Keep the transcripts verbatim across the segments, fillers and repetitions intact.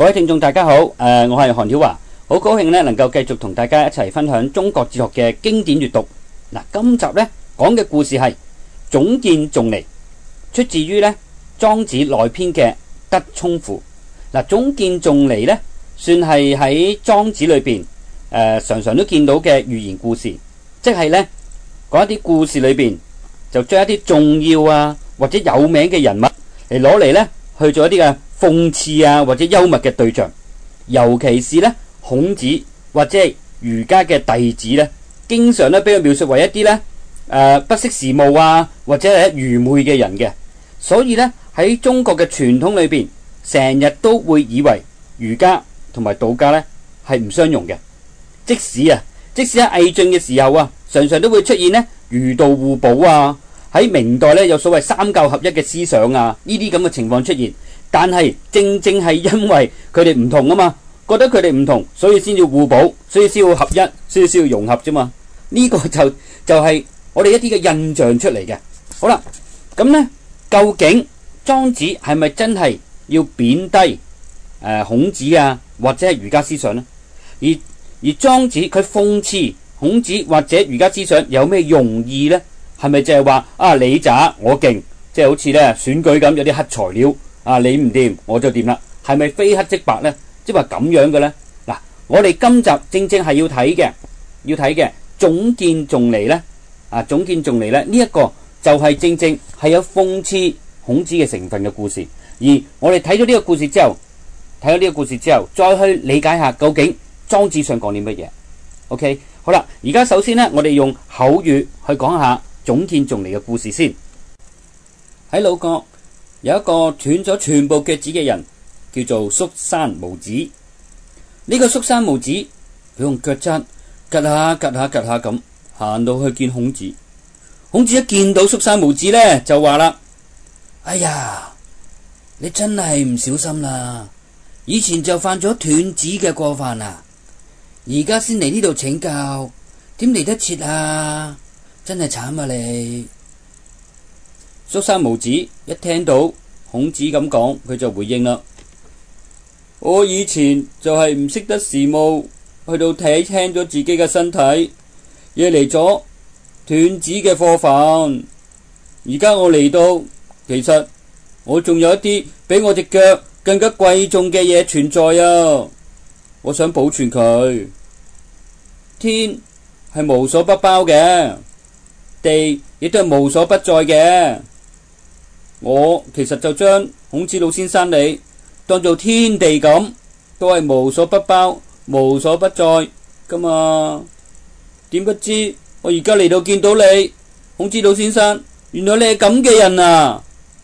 各位聽眾大家好，誒、呃，我係韓曉華，好高興咧能夠繼續同大家一齊分享中國哲學嘅經典閱讀。嗱，今集咧講嘅故事係總見仲尼，出自於咧莊子內篇嘅德充乎。嗱，總見仲尼咧算係喺莊子裏邊誒、呃、常常都見到嘅寓言故事，即係咧嗰一啲故事裏邊就將一啲重要啊或者有名嘅人物嚟攞嚟咧去做一啲嘅諷刺啊或者幽默嘅對象，尤其是咧孔子或者係儒家嘅弟子咧，經常咧俾佢描述為一啲咧誒不識時務啊或者係愚昧嘅人嘅。所以咧喺中國嘅傳統裏邊，成日都會以為儒家同埋道家咧係唔相容嘅。即使啊，即使喺魏晉嘅時候啊，常常都會出現咧儒道互補啊。喺明代咧有所謂三教合一嘅思想啊，呢啲咁嘅情況出現。但係正正係因為佢哋唔同啊嘛，覺得佢哋唔同，所以先要互補，所以先要合一，所以先要融合啫嘛。呢、這個就就係、是、我哋一啲嘅印象出嚟嘅。好啦，咁呢究竟莊子係咪真係要貶低誒、呃、孔子啊或者係儒家思想呢？而而莊子佢諷刺孔子或者儒家思想有咩用意呢？係咪就係話啊你渣我勁，即係好似咧選舉咁有啲黑材料？啊！你唔掂我就掂啦，係咪非黑即白呢？即係話咁樣嘅呢？嗱，我哋今集正正係要睇嘅，要睇嘅總見仲尼呢。啊，總見仲尼呢，呢、這、一個就係正正係有諷刺孔子嘅成分嘅故事。而我哋睇咗呢個故事之後，睇咗呢個故事之後，再去理解下究竟莊子想講啲乜嘢。OK， 好啦，而家首先呢，我哋用口語去講下總見仲尼嘅故事先。喺魯國，有一個斷咗全部腳趾嘅人，叫做宿山無子。呢、這個宿山無子，佢用腳踭趷下趷下趷下咁行到去見孔子。孔子一見到宿山無子呢，就話啦：哎呀，你真係唔小心啦！以前就犯咗斷指嘅過犯啊，而家先嚟呢度請教，點嚟得切啊？真係慘啊你！宿山無子一聽到孔子咁講，佢就回應啦：我以前就係唔識得時務，去到睇輕咗自己嘅身體，惹嚟咗斷指嘅過犯。而家我嚟到，其實我仲有一啲比我隻腳更加貴重嘅嘢存在啊！我想保存佢。天係無所不包嘅，地亦都係無所不在嘅。我其實就將孔子老先生你當做天地咁，都係無所不包、無所不在噶嘛。點不知我而家嚟到見到你，孔子老先生，原來你係咁嘅人啊！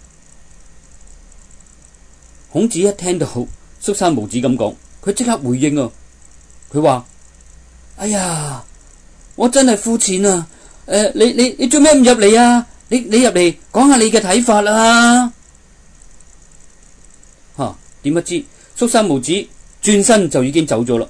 孔子一聽到宿山無子咁講，佢即刻回應啊！佢話：哎呀，我真係膚淺啊！誒、呃，你你你做咩唔入嚟啊？你你入嚟講下你嘅睇法啦！吓，點不知宿山無子轉身就已經走咗啦。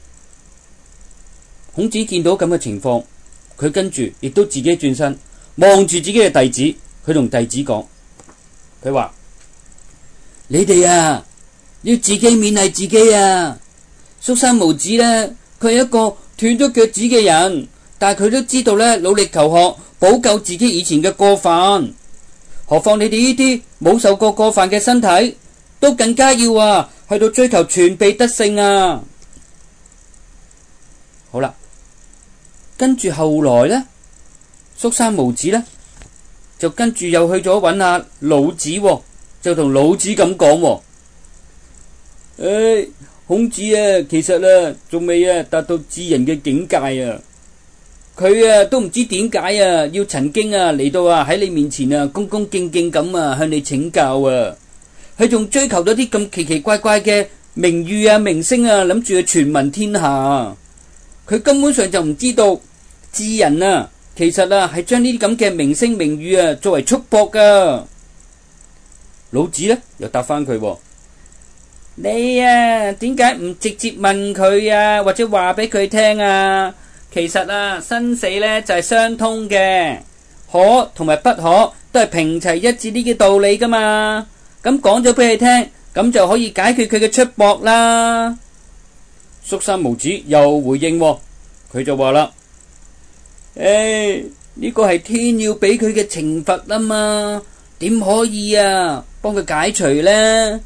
孔子見到咁嘅情況，佢跟住亦都自己轉身望住自己嘅弟子，佢同弟子講：佢話你哋啊，要自己勉勵自己啊！宿山無子呢，佢係一個斷咗腳趾嘅人，但係佢都知道呢，努力求學，補救自己以前嘅過犯，何況你哋呢啲冇受過過犯嘅身體，都更加要啊，去到追求全備得勝啊！好啦，跟住後來呢，宿山無子呢，就跟住又去咗揾下老子，哦，就同老子咁講，哦，誒，孔子啊，其實啊，仲未啊達到智人嘅境界啊！佢啊都唔知點解啊，要曾經啊嚟到啊喺你面前啊恭恭敬敬咁啊向你請教啊，佢仲追求咗啲咁奇奇怪怪嘅名譽啊名聲啊，諗住去傳聞天下。佢根本上就唔知道智人啊，其實啊係將呢啲咁嘅名聲名譽啊作為束縛噶。老子呢又答翻佢：你啊點解唔直接問佢啊，或者話俾佢聽啊？其實啊，生死呢就係相通嘅，可同埋不可都係平齊一致呢個道理噶嘛。咁講咗俾你聽， 咁就可以解決佢嘅出搏啦。宿山無子又回應喎，佢就話啦：誒，呢個係天要俾佢嘅懲罰啊嘛，點可以啊幫佢解除呢？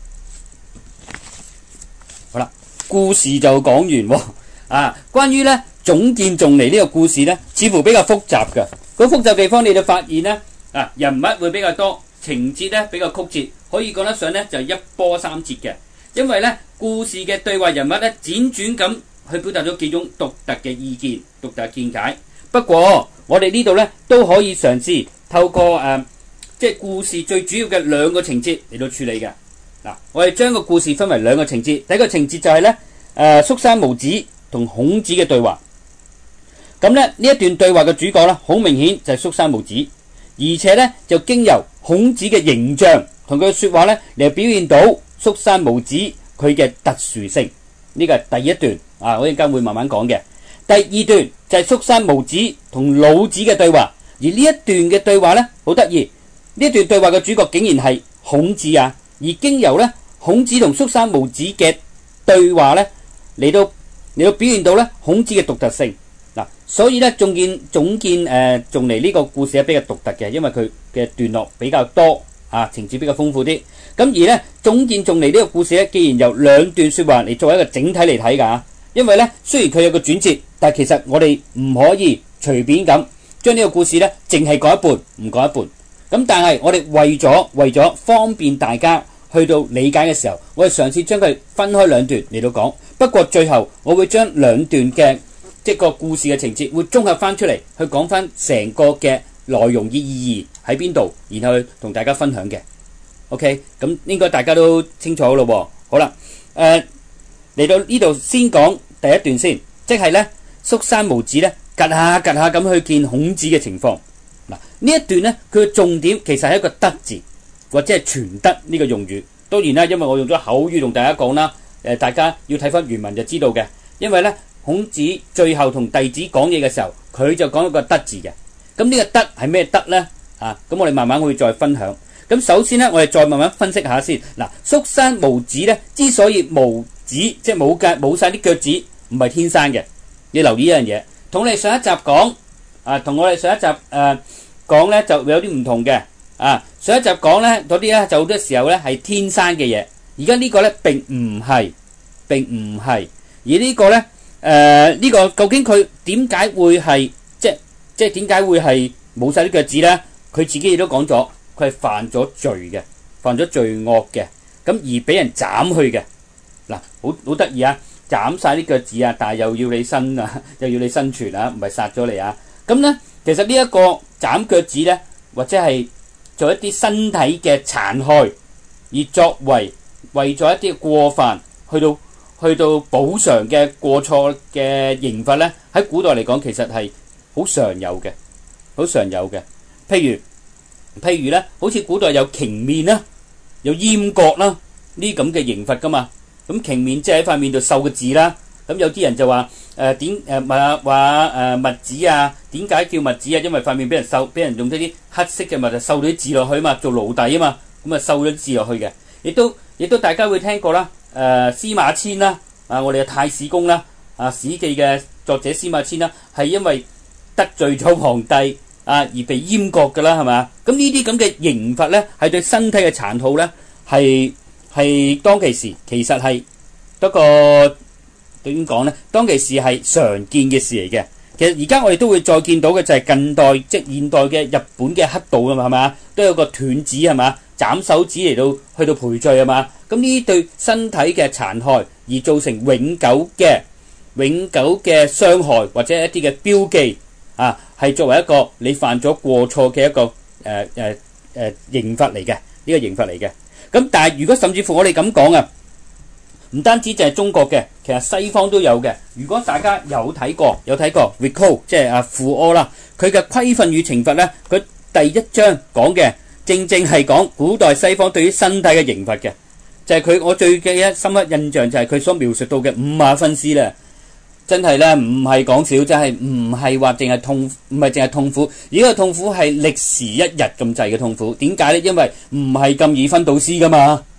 好啦，故事就講完喎。啊，關於呢種見重離呢個故事呢，似乎比較複雜嘅。個複雜地方你就發現呢，啊，人物會比較多，情節呢比較曲折，可以講得上呢就係一波三折嘅。因為呢故事嘅對話人物呢輾轉咁去表達咗幾種獨特嘅意見、獨特嘅見解。不過我哋呢度呢都可以嘗試透過誒、呃，即係故事最主要嘅兩個情節嚟到處理嘅。嗱、啊，我哋將個故事分為兩個情節。第一個情節就係呢，誒、呃，宿山無子同孔子嘅對話。咁呢呢一段對話嘅主角呢，好明顯就係宿山無子，而且呢就經由孔子嘅形象同佢嘅說話呢嚟表現到宿山無子佢嘅特殊性。呢個係第一段啊，我陣間會慢慢講嘅。第二段就係宿山無子同老子嘅對話，而呢一段嘅對話呢，好得意。呢一段對話嘅主角竟然係孔子啊，而經由呢孔子同宿山無子嘅對話呢嚟到嚟到表現到呢孔子嘅獨特性。嗱，所以咧，總見總見誒，仲嚟呢個故事係比較獨特嘅，因為佢嘅段落比較多啊，情節比較豐富啲。咁而咧，總見仲嚟呢個故事咧，既然由兩段說話嚟作為一個整體嚟睇噶，因為咧，雖然佢有個轉折，但係其實我哋唔可以隨便咁將呢個故事咧，淨係講一半，唔講一半。咁但係我哋為咗為咗方便大家去到理解嘅時候，我哋嘗試將佢分開兩段嚟到講。不過最後我會將兩段嘅即係個故事嘅情節會綜合翻出嚟，去講翻成個嘅內容嘅意義喺邊度，然後去同大家分享嘅。OK， 咁應該大家都清楚咯。好啦，誒、呃、嚟到呢度先講第一段先，即係咧宿山無子咧，趌下趌下咁去見孔子嘅情況。嗱，呢一段咧，佢嘅重點其實係一個德字，或者係傳德呢個用語。當然啦，因為我用咗口語同大家講啦，誒、呃、大家要睇翻原文就知道嘅，因為咧。孔子最後同弟子講嘢嘅時候，佢就講一個德字嘅。咁呢個德係咩德呢？啊，咁我哋慢慢會再分享。咁首先呢，我哋再慢慢分析下先。嗱，宿山無子呢，之所以無子，即係冇腳冇晒啲腳趾，唔係天生嘅。你留意一樣嘢，同我哋上一集講啊，同我哋上一集誒講呢就有啲唔同嘅。啊，上一集講呢嗰啲咧就好多時候呢係天生嘅嘢，而家呢個呢並唔係，並唔係，而呢個呢。誒，呢、呃這個究竟佢點解會係即係即係點解會係冇晒啲腳趾呢？佢自己亦都講咗，佢係犯咗罪嘅，犯咗罪惡嘅，咁而俾人斬去嘅。嗱，好好得意啊！斬晒啲腳趾啊，但係又要你生啊，又要你生存啊，唔係殺咗你啊。咁呢，其實呢一個斬腳趾呢，或者係做一啲身體嘅殘害，而作為為咗一啲過犯去到。去到補償嘅過錯嘅刑罰呢，喺古代嚟講其實係好常有嘅，好常有嘅。譬如譬如呢，好似古代有黥面啦，有閹割啦，呢咁嘅刑罰噶嘛。咁黥面即係喺塊面度繡個字啦。咁有啲人就話誒點誒話話誒墨子啊，點解叫墨子啊？因為塊面俾人繡，俾人用啲啲黑色嘅墨就繡到啲字落去啊嘛，做奴隸啊嘛，咁啊繡咗字落去嘅。亦都亦都大家會聽過啦。誒、呃、司馬遷啦，啊我哋嘅太史公啦，啊史記嘅作者司馬遷啦，係因為得罪咗皇帝啊而被閹割㗎啦，係嘛？咁呢啲咁嘅刑罰咧，係對身體嘅殘酷咧，係係當其時其實係不過點講咧？當其時係常見嘅事嚟嘅。其實而家我哋都會再見到嘅就係近代即係現代嘅日本嘅黑道啊嘛，係嘛？都有個斷指係嘛？斬手指嚟到去到賠罪係嘛？咁呢啲對身體嘅殘害而造成永久嘅永久嘅傷害或者一啲嘅標記啊，係作為一個你犯咗過錯嘅一個誒誒誒刑罰嚟嘅，呢個刑罰嚟嘅。咁但係如果甚至乎我哋咁講啊，唔單止就係中國嘅，其實西方都有嘅。如果大家有睇過有睇過 Recall 即係啊傅柯啦，佢嘅規訓與懲罰咧，佢第一章講嘅。正正係講古代西方對於身體嘅刑罰嘅，就係佢我最記憶深刻印象就係佢所描述到嘅五馬分屍咧，真係咧唔係講笑，真係唔係話淨係痛，唔係淨係痛苦，而個痛苦係歷時一日咁滯嘅痛苦。點解咧？因為唔係咁易分到屍噶嘛，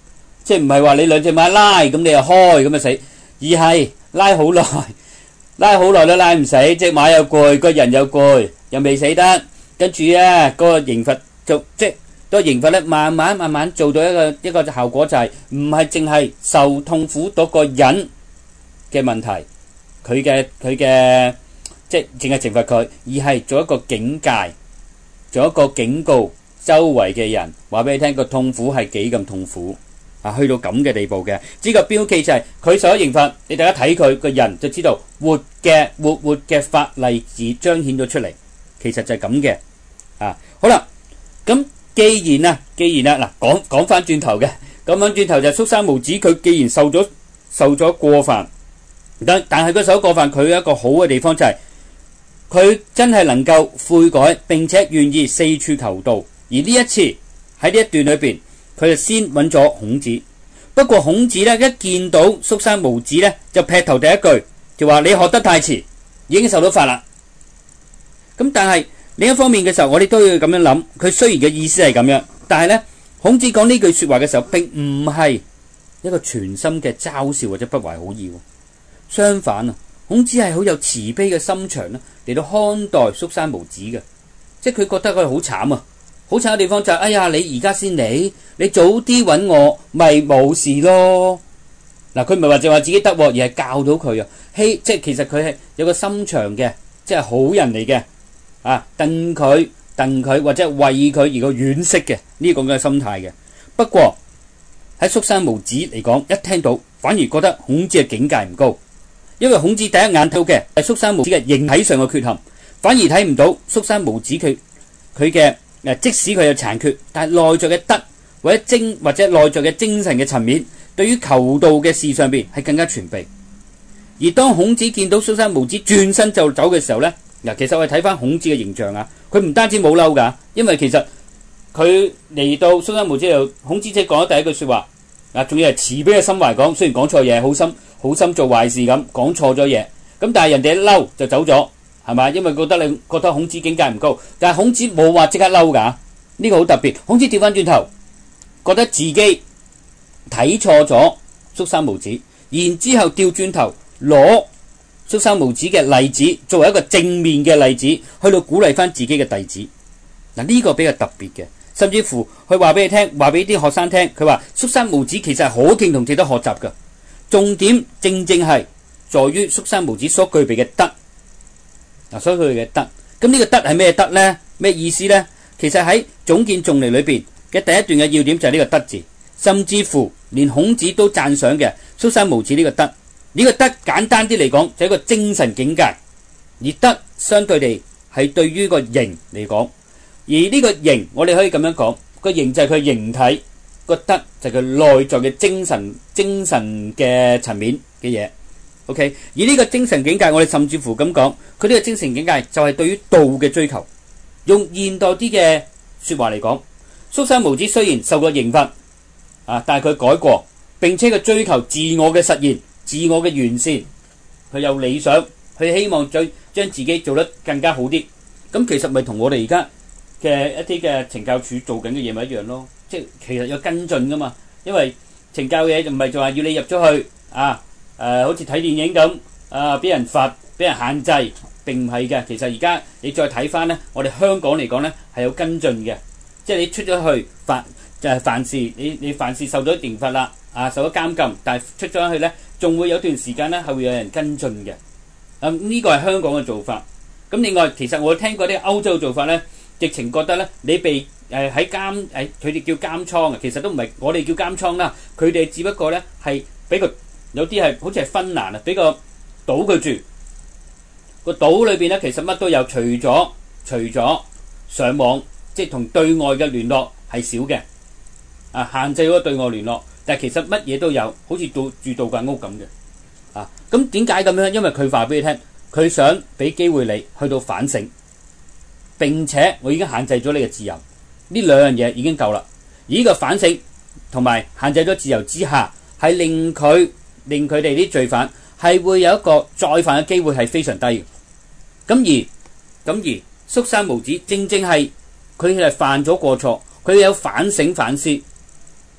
即係唔係話你兩隻馬拉咁你又開咁就死，而係拉好耐，拉好耐都拉唔死，隻馬又攰，個人又攰，又未死得，跟住咧嗰個刑罰就即係個刑罰咧，慢慢慢慢做到一個一個效果就係唔係淨係受痛苦嗰個人嘅問題，佢嘅佢嘅即係淨係懲罰佢，而係做一個警戒，做一個警告周圍嘅人，話俾你聽個痛苦係幾咁痛苦啊！去到咁嘅地步嘅，呢個標記就係佢受咗刑罰，你大家睇佢個人就知道活嘅活活嘅法例而彰顯咗出嚟，其實就係咁嘅啊！好啦，咁既然啊，既然啊，嗱講講翻轉頭嘅，講翻轉頭就係宿山無子，佢既然受咗受咗過犯，但但係佢受咗過犯，佢有一個好嘅地方就係佢真係能夠悔改，並且願意四處求道。而呢一次喺呢一段裏邊，佢就先揾咗孔子。不過孔子咧一見到宿山無子咧，就劈頭第一句就話：你學得太遲，已經受到罰啦。咁但係另一方面嘅時候，我哋都要咁樣諗。佢雖然嘅意思係咁樣，但係咧孔子講呢句說話嘅時候，並唔係一個全心嘅嘲笑或者不懷好意。相反啊，孔子係好有慈悲嘅心腸啦，嚟到看待宿山無子嘅，即係佢覺得佢好慘啊。好慘嘅地方就係、是，哎呀，你而家先嚟，你早啲揾我，咪冇事咯。嗱，佢唔係話就話自己得，而係教到佢啊。希，即係其實佢係有個心腸嘅，即係好人嚟嘅。啊，戥佢，戥佢，或者為佢而個惋惜嘅呢個咁嘅心態嘅。不過喺宿山無子嚟講，一聽到反而覺得孔子嘅境界唔高，因為孔子第一眼睇到嘅係宿山無子嘅形體上嘅缺陷，反而睇唔到宿山無子佢佢嘅。即使佢有殘缺，但係內在嘅德或者精或者內在嘅精神嘅層面，對於求道嘅事上邊係更加全備。而當孔子見到宿山無子轉身就走嘅時候呢，嗱，其實我哋睇翻孔子嘅形象啊，佢唔單止冇嬲噶，因為其實佢嚟到宿山無子度，孔子即係講咗第一句說話，嗱，仲要係慈悲嘅心懷講，雖然講錯嘢，好心好心做壞事咁講錯咗嘢，咁但係人哋一嬲就走咗。係嘛？因為覺得你覺得孔子境界唔高，但係孔子冇話即刻嬲噶，呢個好特別。孔子調翻轉頭，覺得自己睇錯咗宿山無子，然之後調轉頭攞宿山無子嘅例子作為一個正面嘅例子，去到鼓勵翻自己嘅弟子。嗱，呢個比較特別嘅，甚至乎佢話俾你聽，話俾啲學生聽，佢話宿山無子其實係可敬同值得學習噶。重點正正係在於宿山無子所具備嘅德。嗱，所以佢嘅德，咁呢個德係咩德呢？咩意思呢？其實喺總見仲尼裏邊嘅第一段嘅要點就係呢個德字，甚至乎連孔子都讚賞嘅宿山無子呢個德。呢個德簡單啲嚟講就係一個精神境界，而德相對地係對於個形嚟講，而呢個形我哋可以咁樣講，個形就係佢形體，個德就係佢內在嘅精神精神嘅層面嘅嘢。OK， 而呢個精神境界，我哋甚至乎咁講，佢呢個精神境界就係對於道嘅追求。用現代啲嘅說話嚟講，宿山無子雖然受過刑罰啊，但係佢改過，並且佢追求自我嘅實現、自我嘅完善，佢有理想，佢希望將將自己做得更加好啲。咁其實咪同我哋而家嘅一啲嘅懲教署做緊嘅嘢咪一樣咯？即係其實有跟進噶嘛，因為懲教嘢就唔係就話要你入咗去啊。誒、呃，好似睇電影咁，啊，俾人罰，俾人限制，並唔係嘅。其實而家你再睇翻呢，我哋香港嚟講呢係有跟進嘅，即係你出咗去犯就係、是、犯事，你你犯事受咗刑罰啦，啊，受咗監禁，但係出咗去呢，仲會有段時間呢係會有人跟進嘅。咁、嗯、呢、這個係香港嘅做法。咁另外，其實我聽過啲歐洲嘅做法呢，直情覺得呢，你被誒喺監誒，佢哋叫監倉啊，其實都唔係我哋叫監倉啦，佢哋只不過呢係俾個。有啲係好似係芬蘭啊，俾個島佢住，個島裏邊咧其實乜都有，除咗除咗上網，即係同對外嘅聯絡係少嘅，啊，限制咗對外聯絡，但係其實乜嘢都有，好似住住度假屋咁嘅，啊，咁點解咁樣？因為佢話俾你聽，佢想俾機會你去到反省，並且我已經限制咗你嘅自由，呢兩樣嘢已經夠啦。而呢個反省同埋限制咗自由之下，係令佢。令佢哋啲罪犯係會有一個再犯嘅機會係非常低嘅。咁而咁而宿山無子正正係佢係犯咗過錯，佢有反省反思，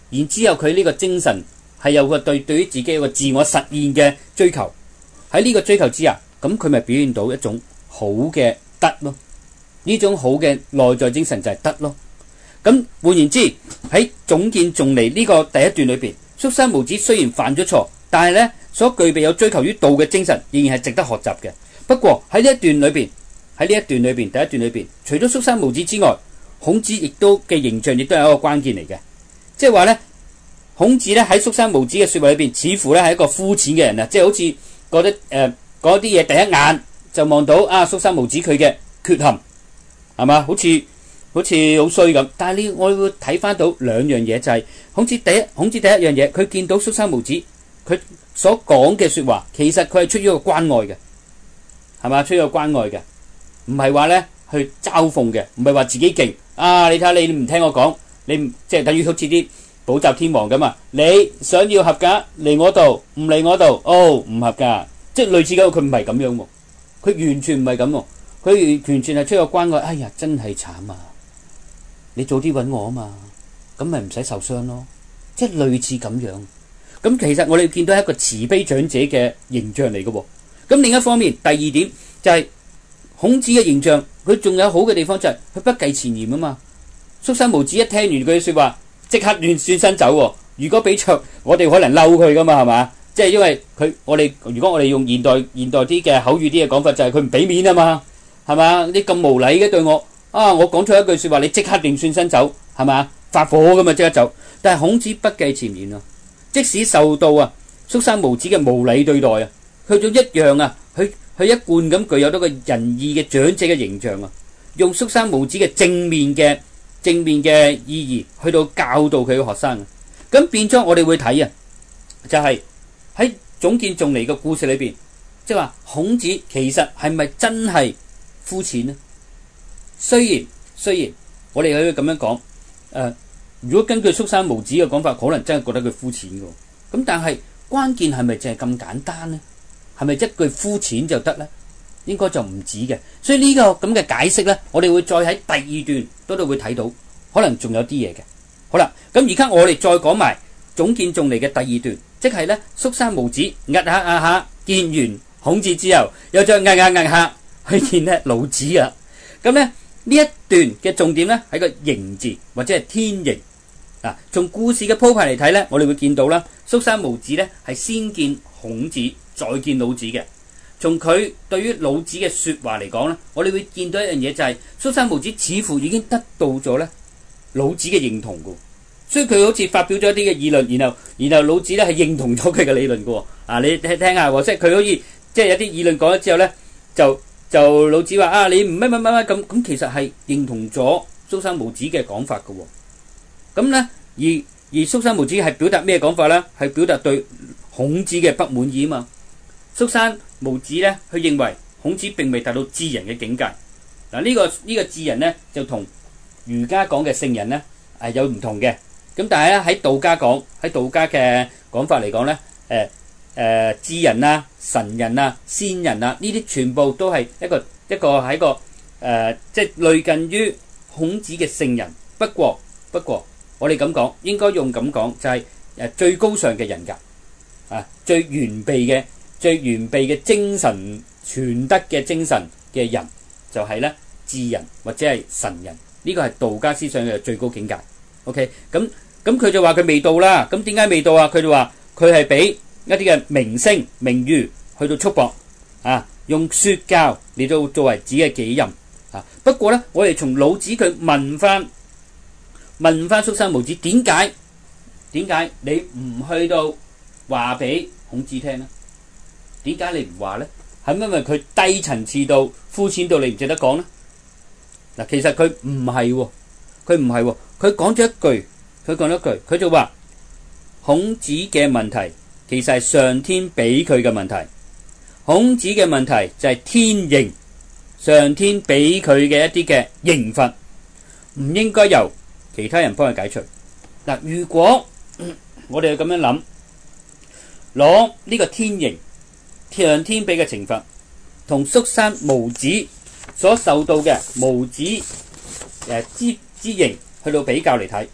然之後佢呢個精神係有個對對於自己一個自我實現嘅追求。喺呢個追求之下，咁佢咪表現到一種好嘅德咯。呢種好嘅內在精神就係德咯。咁換言之，喺總見頌離呢個第一段裏邊，宿山無子雖然犯咗錯，但係呢所具備有追求於道嘅精神，仍然係值得學習嘅。不過喺呢一段裏邊，喺呢一段裏邊，第一段裏邊，除咗宿山無子之外，孔子亦都嘅形象亦都係一個關鍵嚟嘅。即係話呢，孔子咧喺宿山無子嘅說話裏邊，似乎咧係一個膚淺嘅人啊，即係好似覺得誒嗰啲嘢第一眼就望到啊宿山無子佢嘅缺陷，係嘛？好似好似好衰咁。但係你我會睇翻到兩樣嘢，就係、是、孔子第一，孔子第一樣嘢，佢見到宿山無子，佢所講嘅說話，其實佢係出於一個關愛嘅，係嘛？出於一個關愛嘅，唔係話咧去嘲諷嘅，唔係話自己勁啊！你睇下你唔聽我講，你即係等於好似啲補習天王咁啊！你想要合格嚟我度，唔嚟我度，哦唔合格，即係類似咁。佢唔係咁樣喎，佢完全唔係咁喎，佢完全係出於關愛。哎呀，真係慘啊！你早啲揾我啊嘛，咁咪唔使受傷咯。即係類似咁樣。咁其實我哋見到係一個慈悲長者嘅形象嚟嘅喎。咁另一方面，第二點就係、是、孔子嘅形象，佢仲有好嘅地方就係佢不計前嫌啊嘛。宿山無子一聽完佢說話，即刻亂轉身走喎。如果俾着我哋可能嬲佢噶嘛，係嘛？即係因為佢我哋如果我哋用現代現代啲嘅口語啲嘅講法，就係佢唔俾面啊嘛，係嘛？你咁無禮嘅對我啊，我講錯一句說話，你即刻亂轉身走，係嘛？發火噶嘛，即刻走。但係孔子不計前嫌啊，即使受到啊宿山無子嘅無禮對待啊，佢仲一樣啊，佢佢一貫咁具有多個仁義嘅長者嘅形象啊，用宿山無子嘅正面嘅正面嘅意義去到教導佢嘅學生。咁變咗我哋會睇啊，就係、是、喺總見頌離嘅故事裏邊，即係話孔子其實係咪真係膚淺呢？雖然雖然我哋可以咁樣講，誒、呃，如果根據宿山無子嘅講法，可能真係覺得佢膚淺嘅。咁但係關鍵係咪淨係咁簡單呢？係咪一句膚淺就得呢？應該就唔止嘅。所以呢個咁嘅解釋呢，我哋會再喺第二段嗰度會睇到，可能仲有啲嘢嘅。好啦，咁而家我哋再講埋總見頌離嘅第二段，即係呢宿山無子壓下壓下見完孔子之後，又再壓下壓下去見呢老子啊。咁呢呢一段嘅重點呢，係個形字或者係天形啊。從故事嘅鋪排嚟睇呢，我哋會見到啦，宿山無子呢係先見孔子再見老子嘅。從佢對於老子嘅說話嚟講呢，我哋會見到一樣嘢，就係宿山無子似乎已經得到咗呢老子嘅認同噶，所以佢好似發表咗一啲嘅議論，然後然後老子咧係認同咗佢嘅理論噶。啊，你聽聽下，即係佢好似即係有啲議論講咗之後咧，就就老子話啊，你唔乜乜乜乜咁咁，其實係認同咗宿山無子嘅講法噶。咁咧而而宿山無子係表達咩講法咧？係表達對孔子嘅不滿意啊嘛。宿山無子咧，佢認為孔子並未達到智人嘅境界。嗱、這個，呢個呢個智人咧就同儒家講嘅聖人咧係有唔同嘅，咁但係咧喺道家講，喺道家嘅講法嚟講咧，誒誒智人啊、神人啊、仙人啊，呢啲全部都係一個一個喺個誒即係類近於孔子嘅聖人。不過不過我哋咁講，應該用咁講，就係誒最高尚嘅人格啊，最完備嘅最完備嘅精神全德嘅精神嘅人，就係咧智人或者係神人。呢個係道家思想嘅最高境界。OK， 咁咁佢就話佢未到啦。咁點解未到啊？佢就話佢係俾一啲嘅名聲名譽去到束縛啊，用說教嚟到作為自己嘅己任啊。不過咧，我哋從老子佢問翻問翻宿山無子，點解點解你唔去到話俾孔子聽咧？點解你唔話咧？係咪因為佢低層次到膚淺到你唔值得講咧？嗱，其實佢唔係喎，佢唔係喎，佢講咗一句，佢講咗一句，佢就話孔子嘅問題其實係上天俾佢嘅問題，孔子嘅問題就係天刑，上天俾佢嘅一啲嘅刑罰，唔應該由其他人幫佢解除。嗱，如果、嗯、我哋咁樣諗，攞呢個天刑，上天俾嘅懲罰，同宿山無子所受到嘅無子誒之之刑去到比較嚟睇，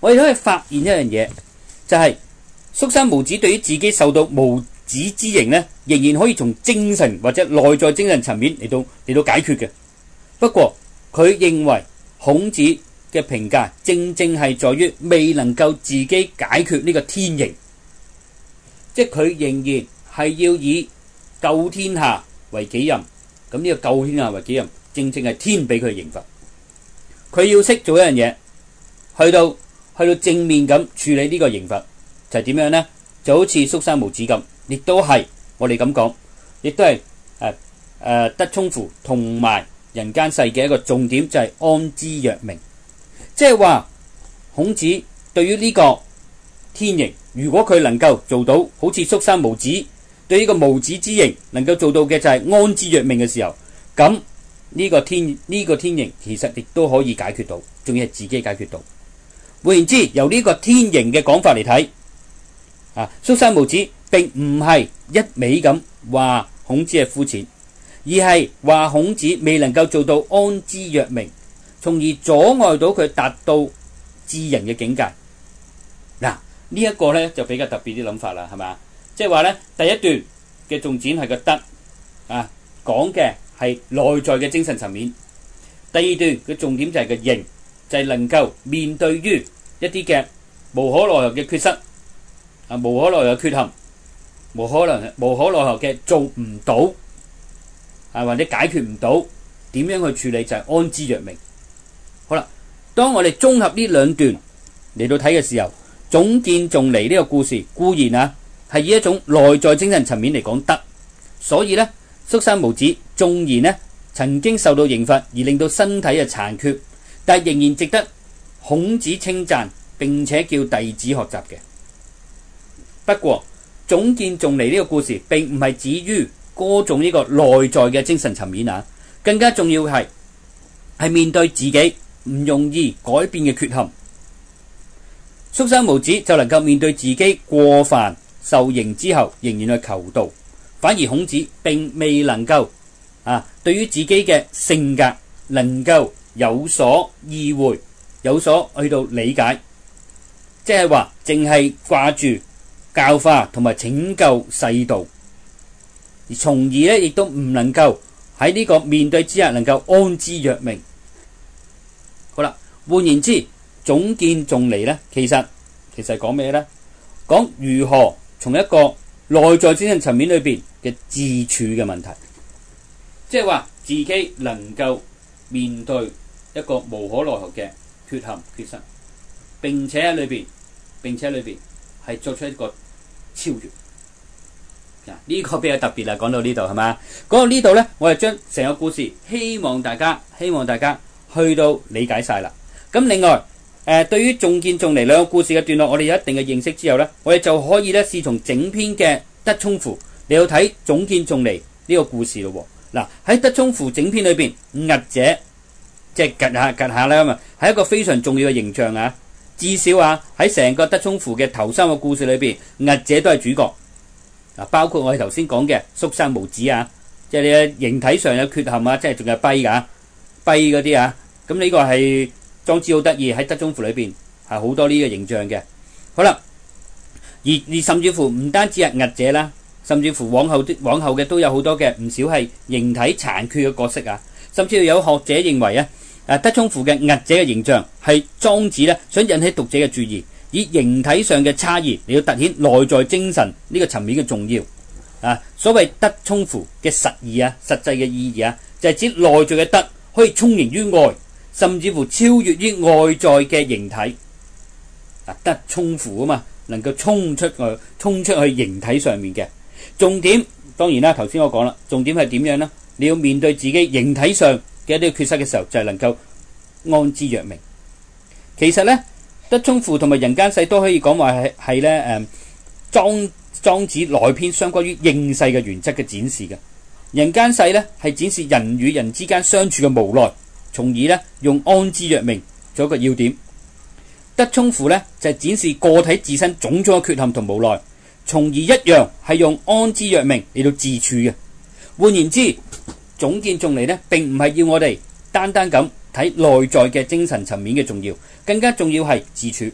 我哋都可以發現一樣嘢，就係、是、宿山無子對於自己受到無子之刑呢，仍然可以從精神或者內在精神層面嚟到嚟到解決嘅。不過佢認為孔子嘅評價正正係在於未能夠自己解決呢個天刑，即係佢仍然係要以救天下為己任。咁呢個救天下為己任，正正係天俾佢嘅刑罰。佢要識做一樣嘢，去到去到正面咁處理呢個刑罰，就係點樣呢？就好似宿山無子咁，亦都係我哋咁講，亦都係誒誒德充乎同埋人間世嘅一個重點，就係安之若命。即係話孔子對於呢個天刑，如果佢能夠做到好似宿山無子對呢個無子之刑能夠做到嘅就係安之若命嘅時候，咁呢個天呢個天刑其實亦都可以解決到，仲要係自己解決到。換言之，由呢個天刑嘅講法嚟睇，啊，宿山無子並唔係一味咁話孔子係膚淺，而係話孔子未能夠做到安之若命，從而阻礙到佢達到至人嘅境界。嗱、啊，呢、這、一個呢就比較特別啲諗法啦，係咪？即係話呢，第一段嘅重點係個德，啊，講嘅係內在嘅精神層面；第二段嘅重點就係個刑，就係、是、能夠面對於一啲嘅無可奈何嘅缺失，啊，無可奈何嘅缺陷，無可能無可奈何嘅做唔到，啊，或者解決唔到，點樣去處理就係、是、安之若命。好啦，當我哋綜合呢兩段嚟到睇嘅時候，總見仲尼呢個故事固然啊係以一種內在精神層面嚟講德，所以呢，宿山無子縱然呢曾經受到刑罰而令到身體嘅殘缺，但係仍然值得孔子稱讚，並且叫弟子學習嘅。不過總見仲尼呢個故事並唔係止於歌頌呢個內在嘅精神層面啊，更加重要係係面對自己唔容易改變嘅缺陷，宿山無子就能夠面對自己過犯受刑之後仍然去求道，反而孔子並未能夠啊對於自己嘅性格能夠有所意會，有所去到理解，即係話淨係掛住教化同埋拯救世道，而從而咧亦都唔能夠喺呢個面對之下能夠安之若命。好啦，換言之，總見仲尼咧，其實其實講咩咧？講如何從一個內在精神層面裏邊嘅自處嘅問題，即係話自己能夠面對一個無可奈何嘅缺陷缺失，並且喺裏邊，並且喺裏邊係作出一個超越。嗱，呢個比較特別啦。講到呢度係嘛？講到呢度咧，我係將成個故事希望大家希望大家去到理解晒啦。咁另外誒、呃，對於總見仲尼兩個故事嘅段落，我哋有一定嘅認識之後咧，我哋就可以咧試從整篇嘅德充乎你要睇總見仲尼呢個故事咯。嗱，喺德充乎整篇裏邊，屹者即係趌下趌下啦嘛，係一個非常重要嘅形象啊。至少啊喺成個德充乎嘅頭三個故事裏邊，屹者都係主角。嗱，包括我哋頭先講嘅宿山無子啊，即係你嘅形體上有缺陷啊，即係仲有跛噶跛嗰啲啊。咁呢個係莊子好得意喺德充乎裏邊係好多呢個形象嘅。好啦，而而甚至乎唔單止係屹者啦，甚至乎往後啲往後嘅都有好多嘅唔少係形體殘缺嘅角色啊。甚至有學者認為啊，誒德充乎嘅屹者嘅形象係莊子咧想引起讀者嘅注意，以形體上嘅差異嚟到凸顯內在精神呢個層面嘅重要啊！所謂德充乎嘅實義啊，實際嘅意義啊，就係指內在嘅德可以充盈於外，甚至乎超越於外在嘅形體啊！德充乎啊嘛，能夠衝出去，衝出去形體上面嘅重點。當然啦，頭先我講啦，重點係點樣呢？你要面對自己形體上嘅一啲缺失嘅時候，就係能夠安之若命。其實呢，德充乎同埋人間世都可以講話係係咧誒莊莊子內篇相關於應世嘅原則嘅展示嘅。人間世呢係展示人與人之間相處嘅無奈，從而呢用安之若命做一個要點。德充乎呢就係展示個體自身種種嘅缺陷同無奈，從而一樣係用安之若命嚟到自處嘅。換言之，總見仲尼呢並唔係要我哋單單咁睇內在嘅精神層面嘅重要，更加重要係自處。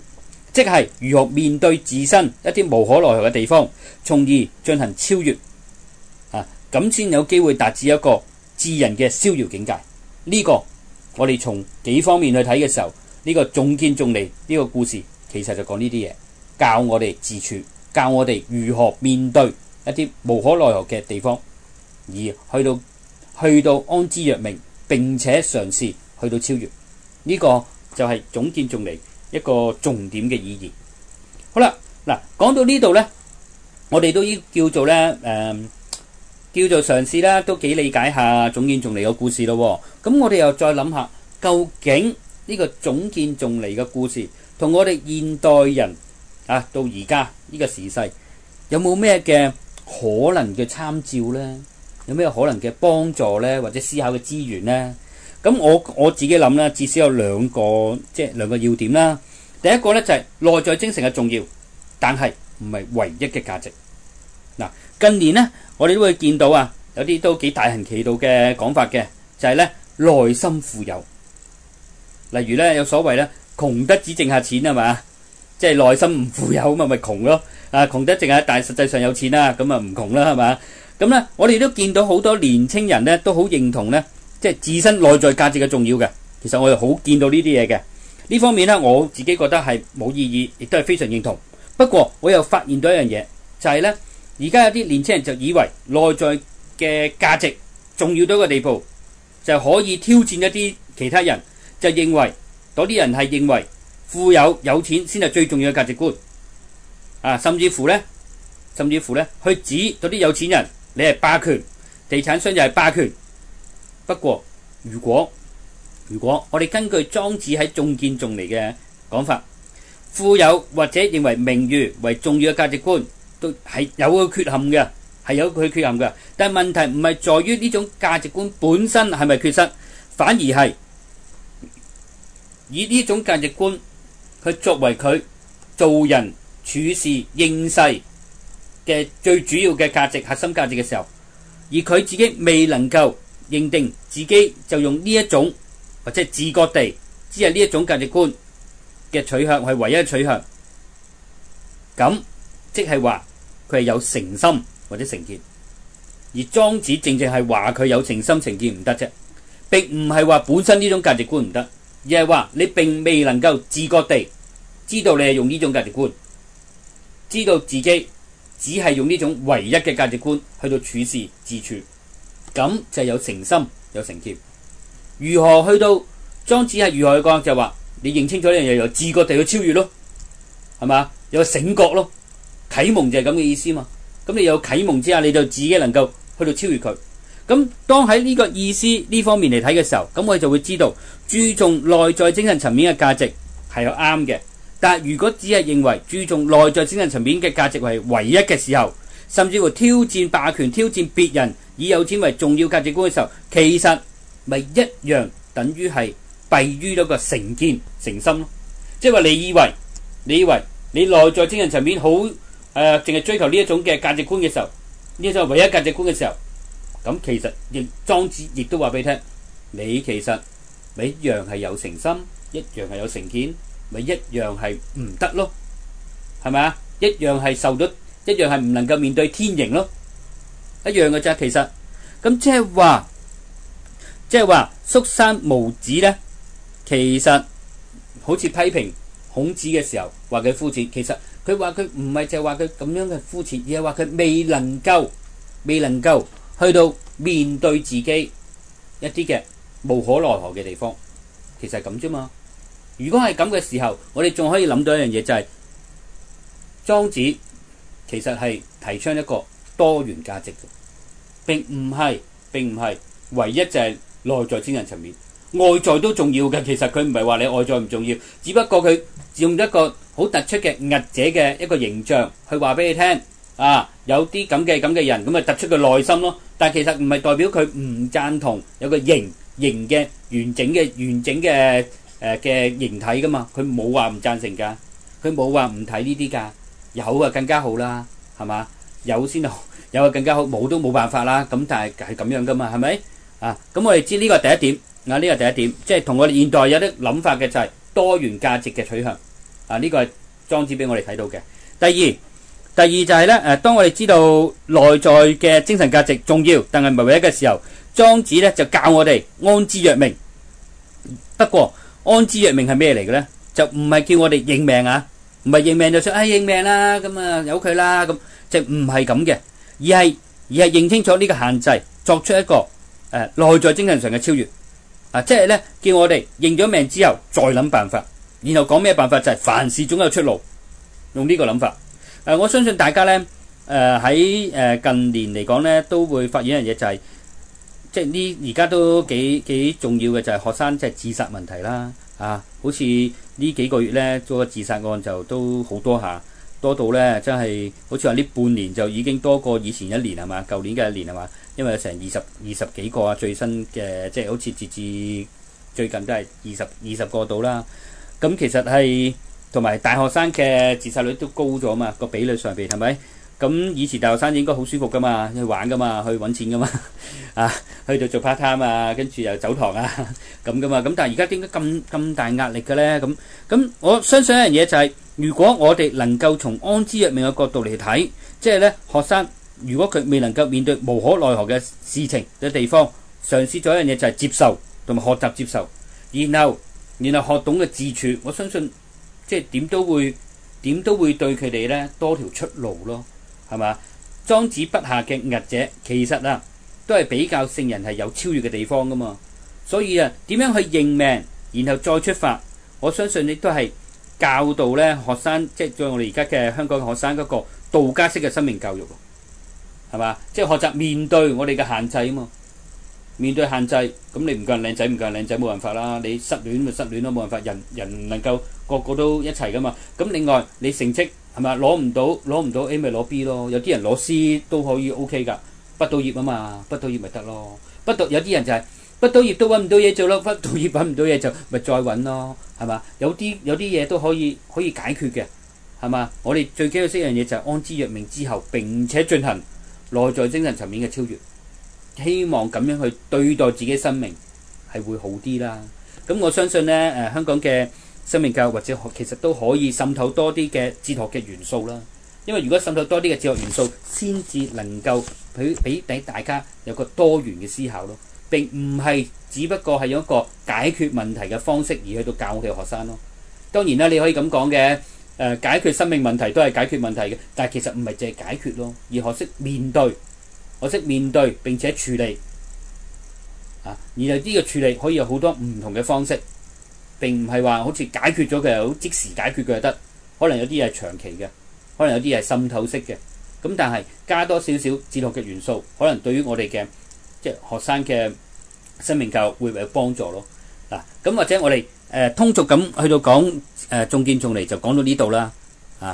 即係如何面對自身一啲無可奈何嘅地方，從而進行超越啊，咁先有機會達至一個智人嘅逍遙境界。呢、這個我哋從幾方面去睇嘅時候，呢、這個重建重利呢個故事其實就講呢啲嘢，教我哋自處，教我哋如何面對一啲無可奈何嘅地方，而去到去到安之若命，並且嘗試去到超越。呢、這個就係總建重利一個重點嘅意義。好啦，嗱，講到呢度呢，我哋都要叫做呢，誒、呃，叫做嘗試啦，都幾理解下總建重利嘅故事咯。咁我哋又再諗下，究竟呢個總建重利嘅故事同我哋現代人啊到而家呢個時勢有冇咩嘅可能嘅參照呢？有咩可能嘅幫助呢？或者思考嘅資源呢？咁我我自己諗啦，至少有兩個，即係兩個要點啦。第一個呢，就係內在精神嘅重要，但係唔係唯一嘅價值。嗱，近年呢，我哋都會見到啊，有啲都幾大行其道嘅講法嘅，就係呢內心富有。例如呢，有所謂呢，窮得只剩下錢係嘛，即係內心唔富有咁咪咪窮咯。啊，窮得淨係但係實際上有錢啦，咁啊唔窮啦係嘛。咁呢，我哋都見到好多年青人呢，都好認同呢，即係自身內在價值嘅重要嘅。其實我又好見到呢啲嘢嘅呢方面呢，我自己覺得係冇意義，亦都係非常認同。不過我又發現到一樣嘢，就係呢，而家有啲年青人就以為內在嘅價值重要到一個地步，就可以挑戰一啲其他人，就認為嗰啲人係認為富有有錢先係最重要嘅價值觀啊，甚至乎呢，甚至乎呢，去指嗰啲有錢人你係霸權，地產商就係霸權。不過如果如果我哋根據莊子喺總建重利嘅講法，富有或者認為名譽為重要嘅價值觀都係有個缺陷嘅，係有佢缺陷嘅。但係問題唔係在於呢種價值觀本身係咪缺失，反而係以呢種價值觀佢作為佢做人處事應世嘅最主要嘅價值、核心價值嘅時候，而佢自己未能夠認定自己就用呢一種或者自覺地只係呢一種價值觀嘅取向係唯一嘅取向，咁即係話佢係有誠心或者成見。而莊子正正係話佢有誠心成見唔得啫，並唔係話本身呢種價值觀唔得，而係話你並未能夠自覺地知道你係用呢種價值觀，知道自己只係用呢種唯一嘅價值觀去到處事自處，咁就有誠心有成見。如何去到莊子係如何去講，就話你認清楚呢樣嘢，有自覺地去超越咯，係嘛？有醒覺咯，啟蒙就係咁嘅意思嘛。咁你有啟蒙之下，你就自己能夠去到超越佢。咁當喺呢個意思呢方面嚟睇嘅時候，咁我哋就會知道注重內在精神層面嘅價值係有啱嘅。但係如果只係認為注重內在精神層面嘅價值為唯一嘅時候，甚至乎挑戰霸權、挑戰別人以有錢為重要價值觀嘅時候，其實咪一樣等於係弊於咗個成見、誠心咯。即係話你以為你以為你內在精神層面好誒，淨、呃、係追求呢一種嘅價值觀嘅時候，呢一種唯一價值觀嘅時候，咁其實亦莊子亦都話俾你聽，你其實咪一樣係有誠心，一樣係有成見，咪一樣係唔得咯，係咪啊？一樣係受到，一樣係唔能夠面對天刑咯，一樣嘅咋。其實咁即係話。即係話宿山無子呢，其實好似批評孔子嘅時候話佢膚淺，其實佢話佢唔係就係話佢咁樣嘅膚淺，而係話佢未能夠未能夠去到面對自己一啲嘅無可奈何嘅地方，其實係咁啫嘛。如果係咁嘅時候，我哋仲可以諗到一樣嘢，就係莊子其實係提倡一個多元價值嘅，並唔係並唔係唯一就係內在精神層面，外在都重要嘅。其實佢唔係話你外在唔重要，只不過佢用一個好突出嘅偽者嘅一個形象去話俾你聽啊，有啲咁嘅咁嘅人，咁咪突出佢內心咯。但係其實唔係代表佢唔贊同有個形形嘅完整嘅完整嘅誒嘅形體噶嘛。佢冇話唔贊成噶，佢冇話唔睇呢啲噶。有啊更加好啦，係嘛？有先好，有啊更加好，冇都冇辦法啦。咁但係係咁樣噶嘛，係咪？啊，咁我哋知呢個係第一點，啊呢個係第一點，即係同我哋現代有啲諗法嘅就係多元價值嘅取向，啊呢個係莊子俾我哋睇到嘅。第二，第二就係咧誒，當我哋知道內在嘅精神價值重要，但係唔係唯一嘅時候，莊子咧就教我哋安之若命。不過安之若命係咩嚟嘅咧？就唔係叫我哋認命啊，唔係認命就算唉認命啦，咁啊由佢啦，咁就唔係咁嘅，而係而係認清楚呢個限制，作出一個誒內在精神上嘅超越啊！即係咧叫我哋認咗命之後再諗辦法，然後講咩辦法就係凡事總有出路，用呢個諗法。誒，我相信大家咧誒喺誒近年嚟講咧都會發現一樣嘢，就係即係呢而家都幾幾重要嘅，就係學生即係自殺問題啦。啊，好似呢幾個月咧做個自殺案就都好多下，多到咧真係好似話呢半年就已經多過以前一年係嘛？舊年嘅一年係嘛？因為有成二十二十幾個啊，最新嘅即係好似截至最近都係二十二十個到啦。咁其實係同埋大學生嘅自殺率都高咗嘛，個比率上邊係咪？咁以前大學生應該好舒服噶嘛，去玩噶嘛，去揾錢噶嘛，啊，去到做 part time 啊，跟住又走堂啊咁噶嘛。咁但係而家點解咁咁大壓力嘅咧？咁咁我相信一樣嘢就係、是，如果我哋能夠從安之若命嘅角度嚟睇，即係咧學生如果佢未能夠面對無可奈何嘅事情嘅地方，嘗試咗一樣嘢就係接受同埋學習接受，然後然後學懂嘅自處，我相信即係點都會點都會對佢哋咧多條出路咯。係嘛？莊子筆下嘅逸者，其實啊都係比較聖人係有超越嘅地方噶嘛。所以啊，點樣去認命，然後再出發，我相信亦都係教導咧學生，即係在我哋而家嘅香港學生嗰個道家式嘅生命教育，係嘛？即係學習面對我哋嘅限制啊嘛。面對限制，咁你唔夠人靚仔，唔夠人靚仔冇辦法啦。你失戀咪失戀咯，冇辦法。人人唔能夠個個都一齊噶嘛。咁另外你成績係咪攞唔到攞唔到 A 咪攞 B 咯？有啲人攞 C 都可以 OK 㗎。畢到業啊嘛，畢到業咪得咯。畢到有啲人就係畢到業都揾唔到嘢做咯，畢到業揾唔到嘢做咪再揾咯，係嘛？有啲有啲嘢都可以可以解決嘅，係嘛？我哋最緊要識一樣嘢就係安之若命之後，並且進行內在精神層面嘅超越。希望咁樣去對待自己生命係會好啲啦。咁我相信呢，誒、呃、香港嘅生命教育或者其實都可以滲透多啲嘅哲學嘅元素啦。因為如果滲透多啲嘅哲學元素，先至能夠俾俾俾大家有個多元嘅思考咯。並唔係只不過係用一個解決問題嘅方式而去到教我哋學生咯。當然啦，你可以咁講嘅，誒、呃、解決生命問題都係解決問題嘅，但係其實唔係淨係解決咯，而學識面對。我識面對並且處理啊，然後呢個處理可以有好多唔同嘅方式，並唔係話好似解決咗佢好即時解決佢就得，可能有啲嘢係長期嘅，可能有啲嘢係滲透式嘅。咁但係加多少少哲學嘅元素，可能對於我哋嘅即係學生嘅生命教育會唔會有幫助咯？嗱、啊，咁或者我哋誒、呃、通俗咁去到講誒眾見眾離就講到呢度啦，啊。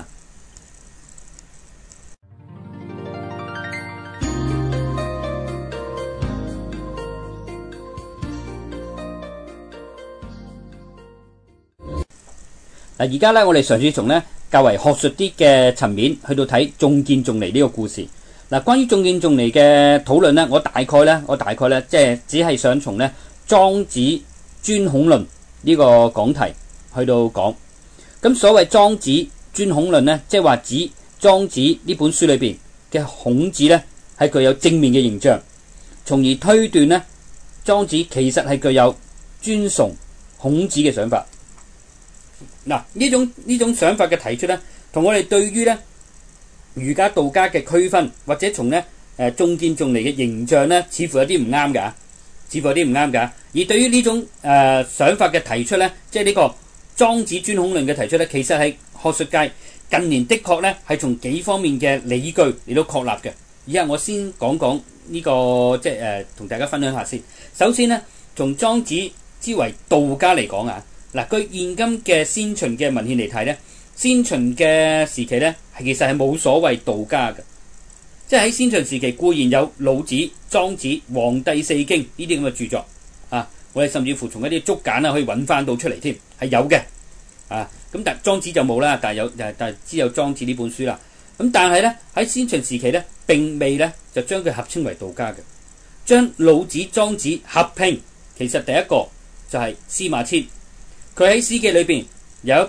嗱，而家咧，我哋嘗試從咧較為學術啲嘅層面去到睇眾見眾離呢個故事。嗱，關於眾見眾離嘅討論咧，我大概咧，我大概咧，即係只係想從咧莊子尊孔論呢個講題去到講。咁所謂莊子尊孔論咧，即係話指莊子呢本書裏邊嘅孔子咧係具有正面嘅形象，從而推斷咧莊子其實係具有尊崇孔子嘅想法。嗱，呢種呢種想法嘅提出咧，同我哋對於咧儒家道家嘅區分，或者從咧誒眾見眾離嘅形象咧，似乎有啲唔啱㗎，似乎有啲唔啱㗎。而對於呢種誒、呃、想法嘅提出咧，即係呢個莊子尊孔論嘅提出咧，其實係學術界近年的確咧係從幾方面嘅理據嚟到確立嘅。以下我先講講呢、這個即係誒同大家分享下先。首先咧，從莊子之為道家嚟講啊。嗱，據現今嘅先秦嘅文獻嚟睇咧，先秦嘅時期咧係其實係冇所謂道家嘅，即係喺先秦時期固然有老子、莊子、黃帝四經呢啲咁嘅著作啊，我哋甚至乎從一啲竹簡啊可以揾翻到出嚟添，係有嘅啊。咁但係莊子就冇啦，但係有但係只有莊子呢本書啦。咁但係咧喺先秦時期咧並未咧就將佢合稱為道家嘅，將老子、莊子合併，其實第一個就係司馬遷。佢喺《史記》裏邊有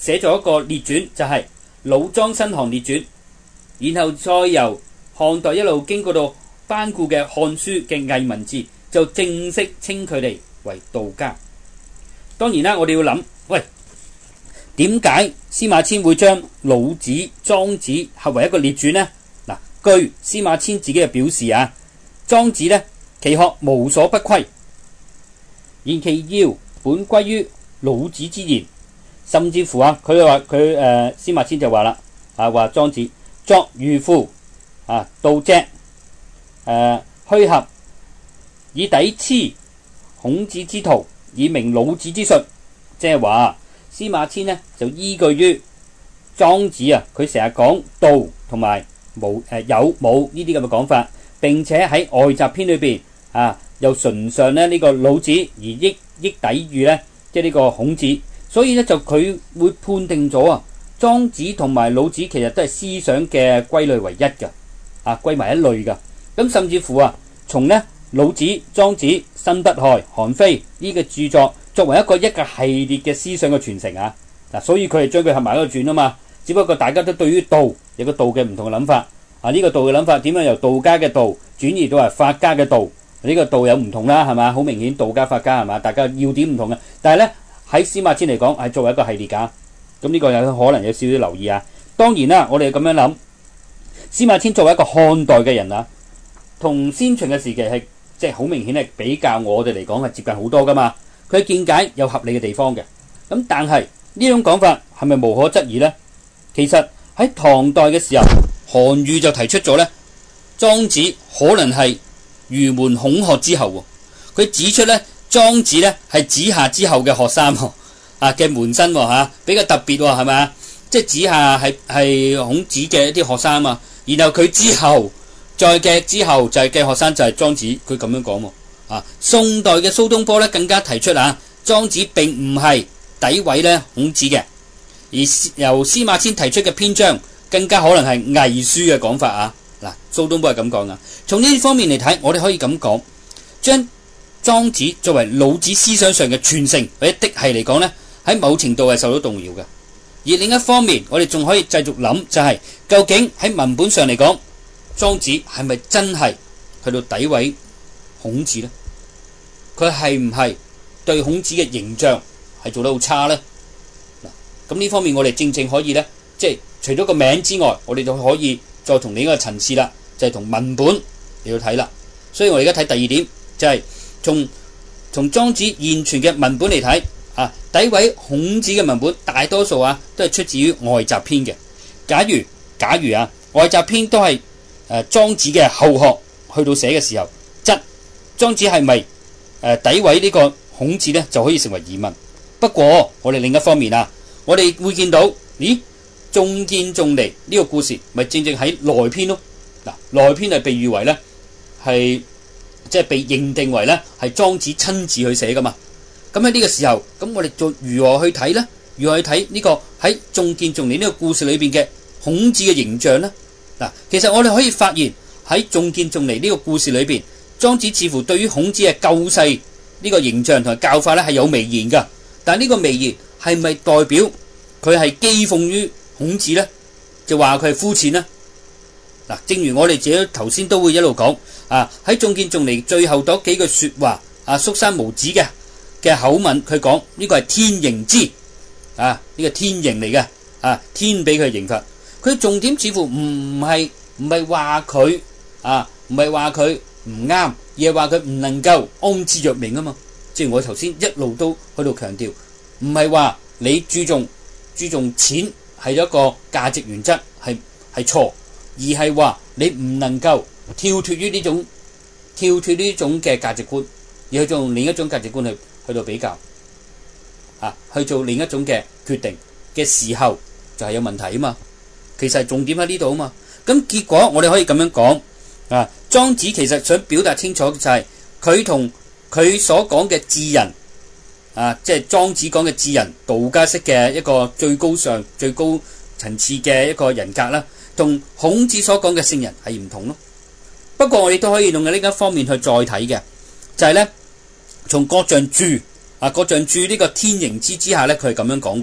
寫咗一個列傳，就係、是《老莊新漢列傳》，然後再由漢代一路經過到班固嘅《漢書》嘅偽文字，就正式稱佢哋為道家。當然啦，我哋要諗，喂，點解司馬遷會將老子、莊子合為一個列傳呢？嗱，據司馬遷自己嘅表示啊，莊子呢，其學無所不窺，然其要本歸於老子之言，甚至乎啊，佢話佢誒司馬遷就話啦，啊話莊子作漁父啊，盜隻誒虛合，以抵笞孔子之徒，以明老子之術。即係話司馬遷呢就依據於莊子啊，佢成日講道同埋無誒有冇呢啲咁嘅講法，並且喺外集篇裏邊啊又崇尚咧呢個老子而益益抵禦咧，即係呢個孔子。所以咧就佢會判定咗啊，莊子同埋老子其實都係思想嘅歸類為一嘅，啊歸埋一類嘅。咁甚至乎啊，從呢老子、莊子、辛不害、韓非呢個著作作為一個一個系列嘅思想嘅傳承啊，嗱，所以佢係將佢合埋一個傳啊嘛。只不過大家都對於道有個道嘅唔同嘅諗法啊，呢、這個道嘅諗法點樣由道家嘅道轉移到係法家嘅道？呢、這個道有唔同啦，係嘛？好明顯道家、法家係嘛？大家要點唔同嘅，但係咧喺司馬遷嚟講係作為一個系列噶，咁呢個有可能有少少留意啊。當然啦，我哋咁樣諗，司馬遷作為一個漢代嘅人啊，同先秦嘅時期係即係好明顯係比較我哋嚟講係接近好多噶嘛。佢嘅見解有合理嘅地方嘅，咁但係呢種講法係咪無可質疑呢？其實喺唐代嘅時候，韓愈就提出咗呢，莊子可能係儒門孔學之後，佢指出呢，莊子呢係子夏之後嘅學生啊嘅門生吓、啊，比較特別係咪啊？即係子夏係係孔子嘅一啲學生啊，然後佢之後再嘅之後就係嘅學生就係莊子，佢咁樣講。啊，宋代嘅蘇東坡咧更加提出啊，莊子並唔係詆毀咧孔子嘅，而由司馬遷提出嘅篇章更加可能係偽書嘅講法啊。嗱，蘇東坡係咁講噶。從呢方面嚟睇，我哋可以咁講，將莊子作為老子思想上嘅傳承或者嫡系嚟講呢，喺某程度係受到動搖嘅。而另一方面，我哋仲可以繼續諗，就係、是、究竟喺文本上嚟講，莊子係咪真係去到詆毀孔子呢？佢係唔係對孔子嘅形象係做得好差呢？嗱，咁呢方面我哋正正可以呢，即係除咗個名之外，我哋就可以再同另一個層次啦，就係、是、同文本嚟到睇啦。所以我哋而家睇第二點，就係、是、從從莊子現存嘅文本嚟睇啊，詆毀孔子嘅文本大多數啊都係出自於外集篇嘅。假如假如啊外集篇都係誒莊子嘅後學去到寫嘅時候，則莊子係咪？誒，詆毀呢個孔子呢，就可以成為疑問。不過我哋另一方面啊，我哋會見到，咦，仲見仲離呢個故事，咪正正喺內篇咯。嗱，內篇係被譽為呢，係即係被認定為呢，係莊子親自去寫噶嘛。咁喺呢個時候，咁我哋再如何去睇呢？如何去睇呢個喺仲見仲離呢個故事裏邊嘅孔子嘅形象呢？嗱，其實我哋可以發現喺仲見仲離呢個故事裏邊。莊子似乎對於孔子嘅救世呢個形象同埋教法咧係有微言噶，但係呢個微言係咪代表佢係譏諷於孔子呢？就話佢係膚淺呢？嗱，正如我哋自己頭先都會一路講啊，喺仲見仲離最後嗰幾句說話啊，宿山無子嘅嘅口吻，佢講呢個係天刑之啊，呢、這個天刑嚟嘅啊，天俾佢刑罰。佢重點似乎唔係唔係話佢啊，唔係話佢。唔啱，而係話佢唔能夠安之若命啊嘛。正如我頭先一路都喺度強調，唔係話你注重注重錢係一個價值原則係係錯，而係話你唔能夠跳脫於呢種跳脫呢種嘅價值觀，而去做另一種價值觀去去到比較啊，去做另一種嘅決定嘅時候就係有問題啊嘛。其實重點喺呢度啊嘛。咁結果我哋可以咁樣講。啊，莊子其實想表達清楚就係佢同佢所講嘅智人啊，即係莊子講嘅智人，道家式嘅一個最高上最高層次嘅一個人格啦，同孔子所講嘅聖人係唔同咯。不過我哋都可以用另一方面去再睇嘅，就係呢，從郭象注啊，郭象注呢個天刑之之下呢，佢係咁樣講喎。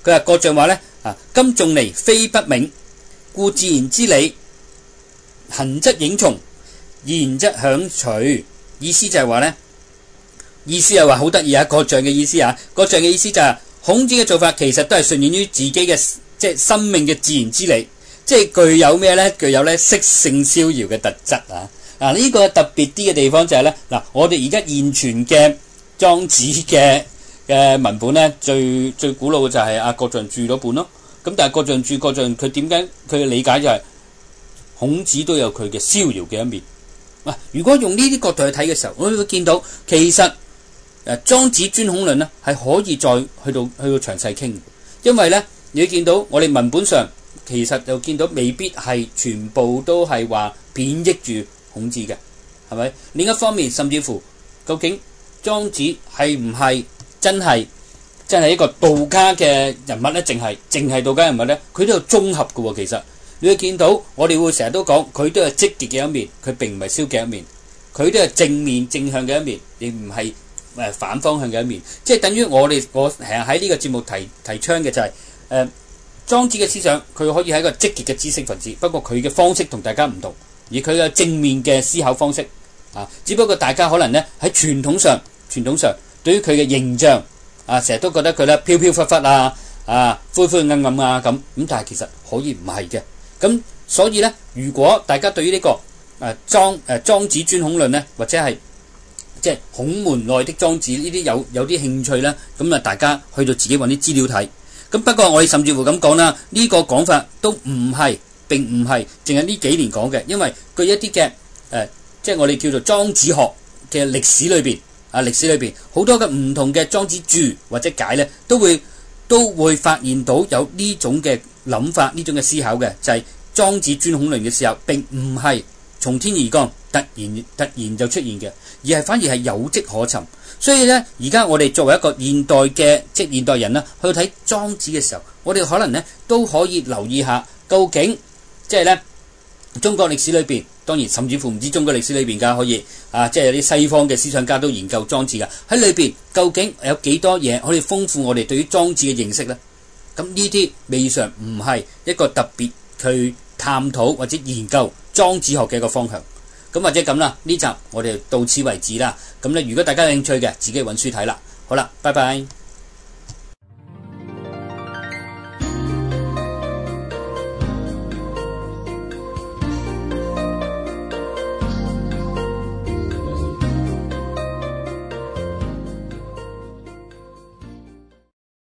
佢話郭象話咧啊，今仲尼非不冥，故自然之理，行則影從，言則享隨。意思就係話咧，意思係話好得意啊！郭象嘅意思啊，郭象嘅意思就係、是、孔子嘅做法其實都係順應於自己嘅即係生命嘅自然之理，即係具有咩咧？具有咧適性逍遙嘅特質啊！嗱、啊，呢、這個特別啲嘅地方就係、是、咧，嗱、啊，我哋而家現存嘅莊子嘅嘅文本咧，最最古老嘅就係阿郭象注嗰本咯。咁但係郭象注郭象佢點解佢嘅理解就係、是、孔子都有佢嘅逍遙嘅一面。嗱、啊，如果用呢啲角度去睇嘅時候，我哋會見到其實誒莊子專孔論咧係可以再去到去到詳細傾，因為咧你會見到我哋文本上其實就見到未必係全部都係話貶抑住孔子嘅，係咪？另一方面，甚至乎究竟莊子係唔係真係真係一個道家嘅人物咧？淨係淨係道家人物咧？佢都有綜合嘅喎。其實你會見到我哋會成日都講佢都有積極嘅一面，佢並唔係消極一面，佢都係正面正向嘅一面，亦唔係誒反方向嘅一面。即係等於我哋我成日喺呢個節目提提倡嘅就係、是、誒、呃、莊子嘅思想，佢可以係一個積極嘅知識分子，不過佢嘅方式同大家唔同。而佢有正面嘅思考方式啊，只不過大家可能咧喺傳統上，傳統上對於佢嘅形象啊，成日都覺得佢咧飄飄忽忽啊，啊灰灰暗暗啊咁咁，但係其實可以唔係嘅。咁所以咧，如果大家對於呢、這個誒莊誒莊子專孔論咧，或者係即係孔門內的莊子呢啲有有啲興趣咧，咁啊大家去到自己揾啲資料睇。咁不過我哋甚至乎咁講啦，呢、這個講法都唔係。並唔係淨係呢幾年講嘅，因為佢一啲嘅誒，即係我哋叫做莊子學嘅歷史裏邊啊，歷史裏邊好多嘅唔同嘅莊子注或者解咧，都會都會發現到有呢種嘅諗法，呢種嘅思考嘅，就係、是、莊子專孔論嘅時候，並唔係從天而降，突然突然就出現嘅，而係反而係有跡可尋。所以咧，而家我哋作為一個現代嘅即係現代人啦，去睇莊子嘅時候，我哋可能咧都可以留意下究竟。即係咧，中國歷史裏邊，當然甚至乎唔知中國歷史裏邊㗎，可以啊，即係有啲西方嘅思想家都研究莊子㗎。喺裏邊究竟有幾多嘢可以豐富我哋對於莊子嘅認識呢？咁呢啲未嘗唔係一個特別去探討或者研究莊子學嘅一個方向。咁或者咁啦，呢集我哋到此為止啦。咁咧，如果大家有興趣嘅，自己揾書睇啦。好啦，拜拜。